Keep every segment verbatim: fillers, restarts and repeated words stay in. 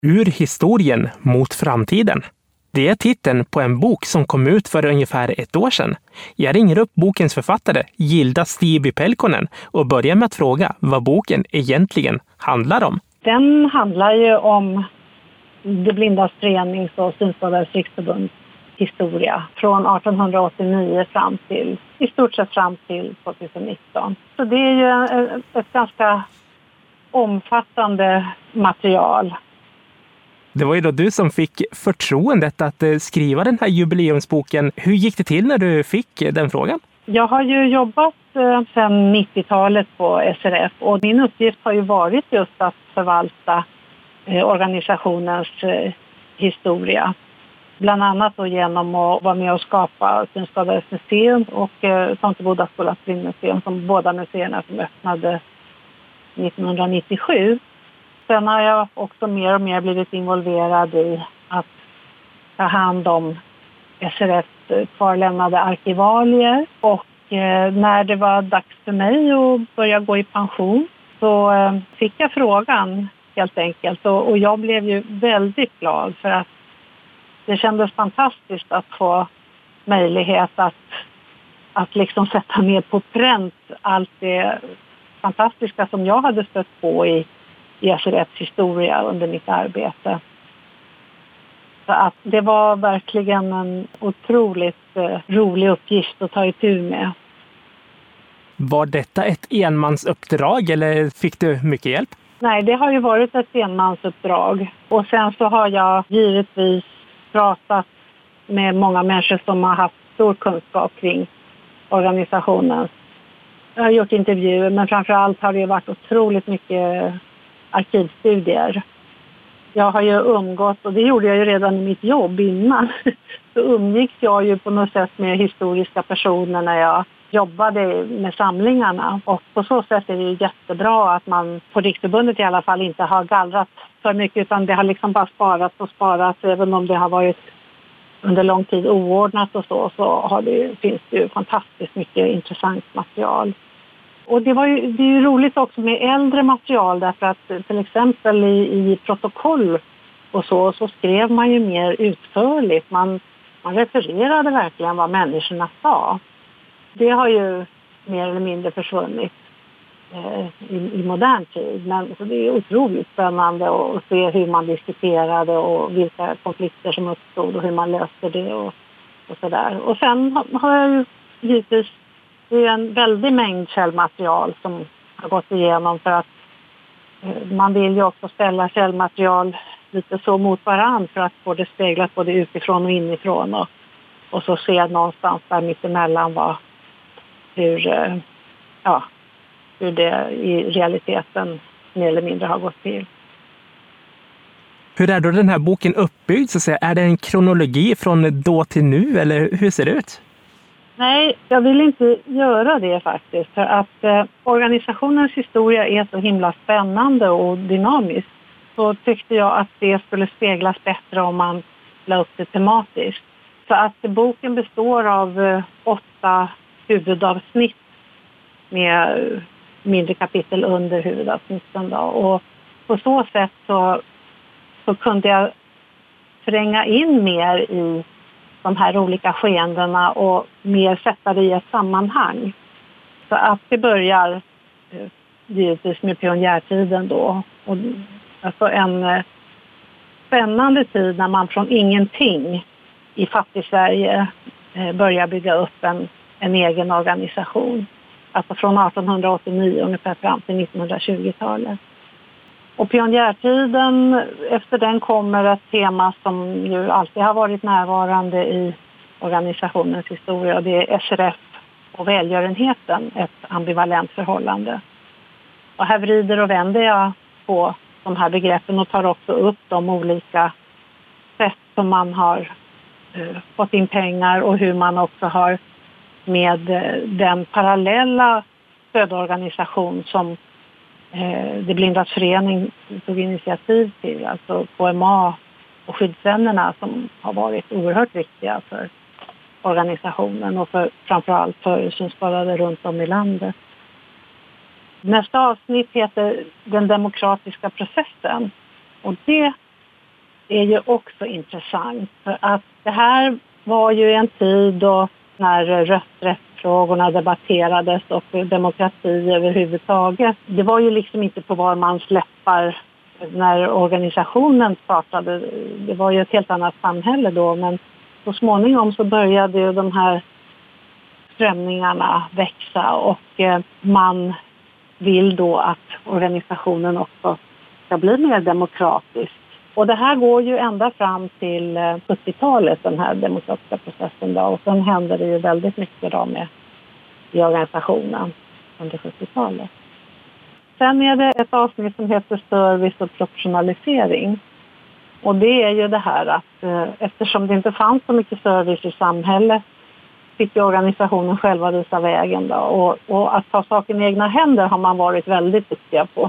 Ur historien mot framtiden. Det är titeln på en bok som kom ut för ungefär ett år sedan. Jag ringer upp bokens författare, Gilda Stiipi-Pelkonen, och börjar med att fråga vad boken egentligen handlar om. Den handlar ju om Det blindas förenings- och Synskadades riksförbunds historia från arton åttionio fram till, i stort sett fram till tjugonitton. Så det är ju ett ganska omfattande material. Det var ju då du som fick förtroendet att skriva den här jubileumsboken. Hur gick det till när du fick den frågan? Jag har ju jobbat sedan nittiotalet på S R F och min uppgift har ju varit just att förvalta organisationens historia. Bland annat då genom att vara med och skapa Synskadades museum och Tomteboda skolas blindmuseum, som båda museerna som öppnade nittonhundranittiosju. Sen har jag också mer och mer blivit involverad i att ta hand om S R F:s kvarlämnade arkivalier. Och eh, när det var dags för mig att börja gå i pension så eh, fick jag frågan helt enkelt. Och, och jag blev ju väldigt glad för att det kändes fantastiskt att få möjlighet att, att liksom sätta ner på pränt allt det fantastiska som jag hade stött på i i S R F:s historia under mitt arbete. Så att det var verkligen en otroligt eh, rolig uppgift att ta itu med. Var detta ett enmansuppdrag eller fick du mycket hjälp? Nej, det har ju varit ett enmansuppdrag. Och sen så har jag givetvis pratat med många människor som har haft stor kunskap kring organisationen. Jag har gjort intervjuer, men framförallt har det varit otroligt mycket arkivstudier. Jag har ju umgått, och det gjorde jag ju redan i mitt jobb innan, så umgicks jag ju på något sätt med historiska personer när jag jobbade med samlingarna. Och på så sätt är det ju jättebra att man på Riksförbundet i alla fall inte har gallrat för mycket, utan det har liksom bara sparat och sparat. Även om det har varit under lång tid oordnat och så, så har det, finns det ju fantastiskt mycket intressant material. Och det, var ju, det är ju roligt också med äldre material därför att till exempel i, i protokoll och så, så skrev man ju mer utförligt. Man, man refererade verkligen vad människorna sa. Det har ju mer eller mindre försvunnit eh, i, i modern tid. Men så det är otroligt spännande att se hur man diskuterade och vilka konflikter som uppstod och hur man löste det och, och sådär. Och sen har jag ju givetvis Det är en väldig mängd källmaterial som har gått igenom för att man vill ju också ställa källmaterial lite så mot varandra för att få det speglat både utifrån och inifrån och, och så se någonstans där mittemellan vad, hur, ja, hur det i realiteten mer eller mindre har gått till. Hur är då den här boken uppbyggd? Så att säga? Är det en kronologi från då till nu eller hur ser det ut? Nej, jag vill inte göra det faktiskt. För att eh, organisationens historia är så himla spännande och dynamisk. Så tyckte jag att det skulle speglas bättre om man la upp det tematiskt. Så att boken består av eh, åtta huvudavsnitt med eh, mindre kapitel under huvudavsnitten. Då. Och på så sätt så, så kunde jag tränga in mer i de här olika skeendena och mer sätta det i ett sammanhang. Så att det börjar eh, givetvis med pionjärtiden då. Och, alltså en eh, spännande tid när man från ingenting i fattig-Sverige eh, börjar bygga upp en, en egen organisation. Alltså från arton åttionio ungefär fram till nittonhundratjugotalet. Och pionjärtiden, efter den kommer ett tema som ju alltid har varit närvarande i organisationens historia. Och det är S R F och välgörenheten, ett ambivalent förhållande. Och här vrider och vänder jag på de här begreppen och tar också upp de olika sätt som man har uh, fått in pengar och hur man också har med uh, den parallella stödorganisation som Det blindas förening tog initiativ till, alltså K M A och skyddsvännerna som har varit oerhört viktiga för organisationen och för, framförallt för synskadade runt om i landet. Nästa avsnitt heter Den demokratiska processen och det är ju också intressant. För att det här var ju en tid då när rösträttsfrågorna debatterades och demokrati överhuvudtaget. Det var ju liksom inte på var man släppar när organisationen startade. Det var ju ett helt annat samhälle då, men så småningom så började ju de här strömningarna växa och man vill då att organisationen också ska bli mer demokratisk. Och det här går ju ända fram till sjuttiotalet, den här demokratiska processen då, och sen händer det ju väldigt mycket då med i organisationen under sjuttiotalet. Sen är det ett avsnitt som heter service och professionalisering. Och det är ju det här att eh, eftersom det inte fanns så mycket service i samhället fick ju organisationen själva visa vägen då. Och, och att ta saken i egna händer har man varit väldigt duktiga på.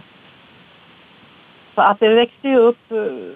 Så att det växte ju upp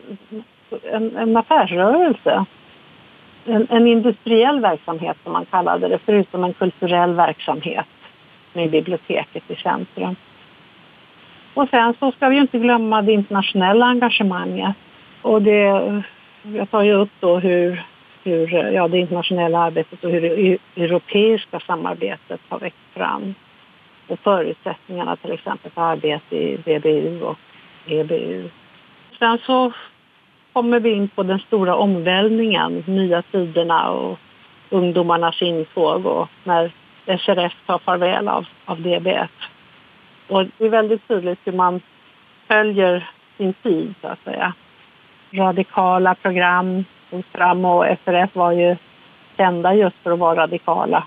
en, en affärsrörelse. En, en industriell verksamhet som man kallade det, förutom en kulturell verksamhet med biblioteket i centrum. Och sen så ska vi ju inte glömma det internationella engagemanget. Och det, jag tar ju upp då hur, hur ja, det internationella arbetet och hur det europeiska samarbetet har växt fram. Och förutsättningarna till exempel för arbete i V B U och E B U. Sen så kommer vi in på den stora omvälvningen, nya tiderna och ungdomarnas intåg och när S R F tar farväl av, av D B F. Och det är väldigt tydligt hur man följer sin tid så att säga. Radikala program och fram och S R F var ju kända just för att vara radikala.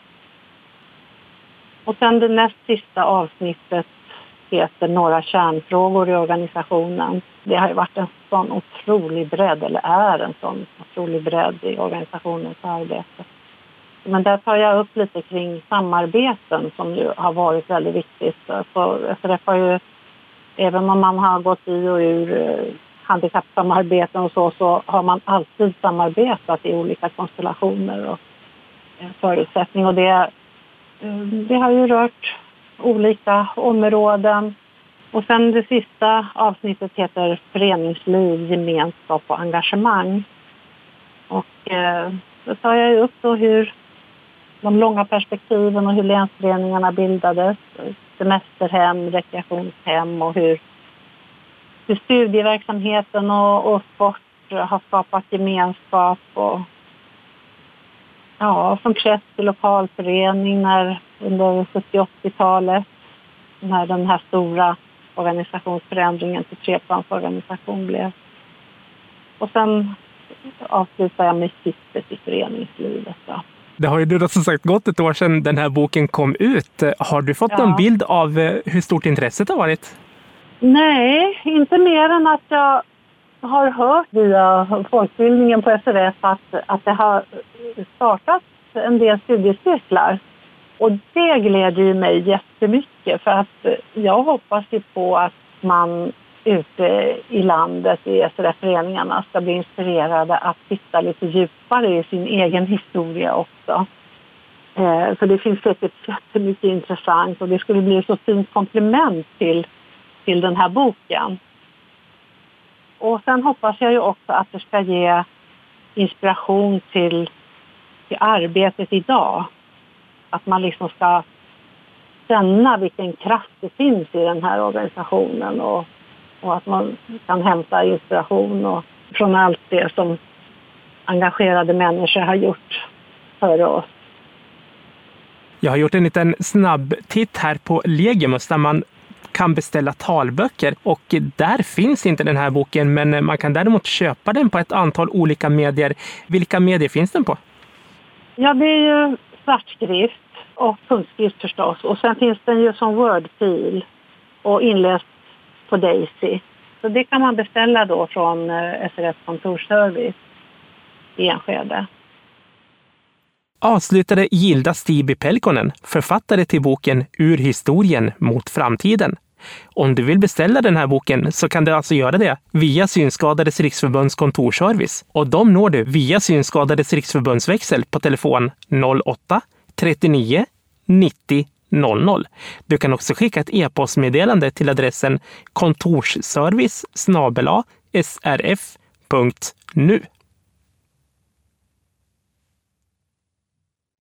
Och sen det näst sista avsnittet heter några kärnfrågor i organisationen. Det har ju varit en sån otrolig bredd, eller är en sån otrolig bredd i organisationens arbete. Men där tar jag upp lite kring samarbeten som ju har varit väldigt viktigt. För S R F har ju, även om man har gått i och ur handikappsamarbeten och så, så har man alltid samarbetat i olika konstellationer och förutsättningar. Och det, det har ju rört olika områden. Och sen det sista avsnittet heter föreningsliv, gemenskap och engagemang. Och eh, då tar jag upp då hur de långa perspektiven och hur länsföreningarna bildades, semesterhem, rekreationshem och hur, hur studieverksamheten och, och sport har skapat gemenskap och ja, som krets i lokalförening när under sjuttio- och åttiotalet när den här stora organisationsförändringen till treplansorganisation blev. Och sen avslutar jag med syftet i föreningslivet då. Det har ju då som sagt gått ett år sedan den här boken kom ut. Har du fått ja. någon bild av hur stort intresset har varit? Nej, inte mer än att jag har hört via folkbildningen på S R F att, att det har startat en del studiecirklar. Och det gläder ju mig jättemycket för att jag hoppas ju på att man ute i landet i S R F-föreningarna ska bli inspirerade att titta lite djupare i sin egen historia också. Eh, för det finns säkert jättemycket intressant och det skulle bli så fint komplement till, till den här boken. Och sen hoppas jag ju också att det ska ge inspiration till, till arbetet idag. Att man liksom ska känna vilken kraft det finns i den här organisationen och, och att man kan hämta inspiration och, från allt det som engagerade människor har gjort för oss. Jag har gjort en liten snabb titt här på Legimus där man kan beställa talböcker och där finns inte den här boken men man kan däremot köpa den på ett antal olika medier. Vilka medier finns den på? Ja, det är ju svartskrift och punktskrift förstås. Och sen finns den ju som Wordfil och inläst på Daisy. Så det kan man beställa då från S R F kontorsservice i Enskede. Avslutade Gilda Stiibi-Pelkonen, författare till boken Ur historien mot framtiden. Om du vill beställa den här boken så kan du alltså göra det via Synskadades riksförbunds kontorsservice. Och de når du via Synskadades riksförbundsväxel på telefon noll åtta trettionio nittio noll noll. Du kan också skicka ett e-postmeddelande till adressen kontorsservice snabel-a srf punkt nu.